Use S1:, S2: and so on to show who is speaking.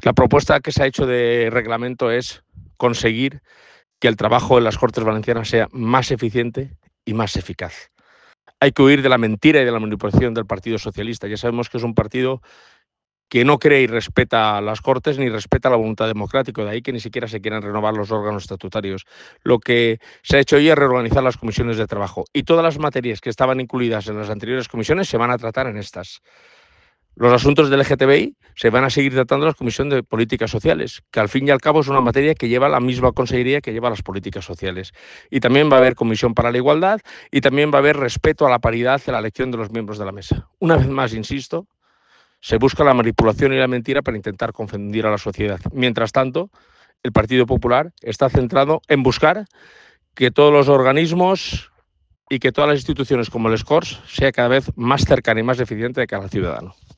S1: La propuesta que se ha hecho de reglamento es conseguir que el trabajo en las Cortes Valencianas sea más eficiente y más eficaz. Hay que huir de la mentira y de la manipulación del Partido Socialista. Ya sabemos que es un partido que no cree y respeta las Cortes ni respeta la voluntad democrática, de ahí que ni siquiera se quieran renovar los órganos estatutarios. Lo que se ha hecho hoy es reorganizar las comisiones de trabajo y todas las materias que estaban incluidas en las anteriores comisiones se van a tratar en estas. Los asuntos del LGTBI se van a seguir tratando en la Comisión de Políticas Sociales, que al fin y al cabo es una materia que lleva la misma consejería que lleva las políticas sociales. Y también va a haber Comisión para la Igualdad y también va a haber respeto a la paridad en la elección de los miembros de la mesa. Una vez más, insisto, se busca la manipulación y la mentira para intentar confundir a la sociedad. Mientras tanto, el Partido Popular está centrado en buscar que todos los organismos y que todas las instituciones como el SCORS sea cada vez más cercana y más eficiente de cara al ciudadano.